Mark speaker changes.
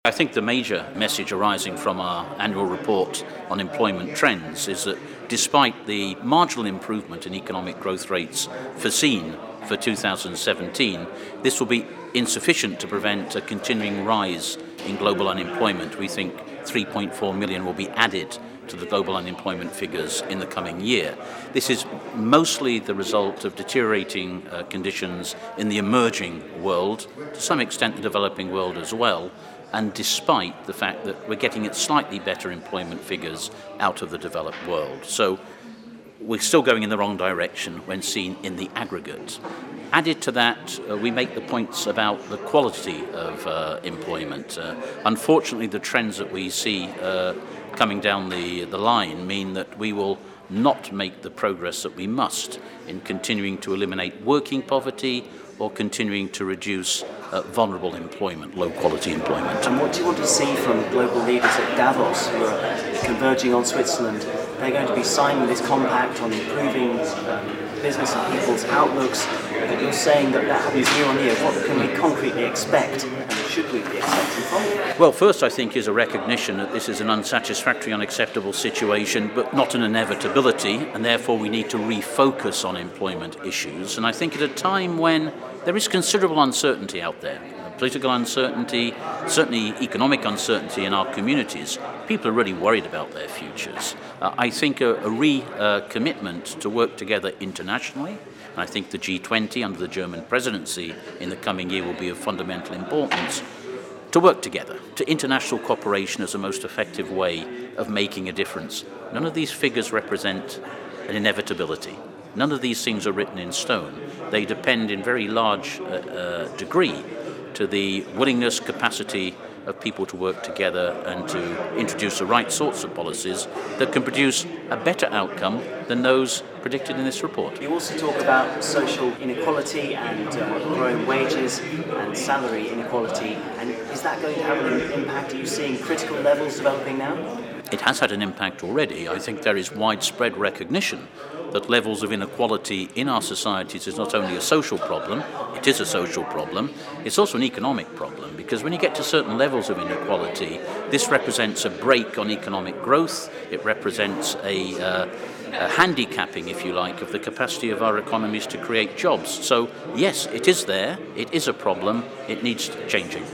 Speaker 1: I think the major message arising from our annual report on employment trends is that despite the marginal improvement in economic growth rates foreseen for 2017, this will be insufficient to prevent a continuing rise in global unemployment. We think 3.4 million will be added to the global unemployment figures in the coming year. This is mostly the result of deteriorating conditions in the emerging world, to some extent the developing world as well, and despite the fact that we're getting at slightly better employment figures out of the developed world. So we're still going in the wrong direction when seen in the aggregate. Added to that, we make the points about the quality of employment. Unfortunately, the trends that we see coming down the line mean that we will not make the progress that we must in continuing to eliminate working poverty or continuing to reduce vulnerable employment, low-quality employment.
Speaker 2: And what do you want to see from global leaders at Davos who are converging on Switzerland? They're going to be signing this compact on improving business and people's outlooks. But you're saying that happens year on year. What can we concretely expect, and should we be expecting from it?
Speaker 1: Well, first I think is a recognition that this is an unsatisfactory, unacceptable situation, but not an inevitability, and therefore we need to refocus on employment issues. And I think at a time when there is considerable uncertainty out there, political uncertainty, certainly economic uncertainty in our communities, people are really worried about their futures. I think a recommitment to work together internationally, and I think the G20 under the German presidency in the coming year will be of fundamental importance, to work together, to international cooperation as the most effective way of making a difference. None of these figures represent an inevitability. None of these things are written in stone. They depend in very large degree to the willingness, capacity of people to work together and to introduce the right sorts of policies that can produce a better outcome than those predicted in this report.
Speaker 2: You also talk about social inequality and growing wages and salary inequality. And is that going to have an impact? Are you seeing critical levels developing now?
Speaker 1: It has had an impact already. I think there is widespread recognition that levels of inequality in our societies is not only a social problem, it is a social problem, it's also an economic problem, because when you get to certain levels of inequality, this represents a brake on economic growth, it represents a handicapping, if you like, of the capacity of our economies to create jobs. So yes, it is there, it is a problem, it needs changing.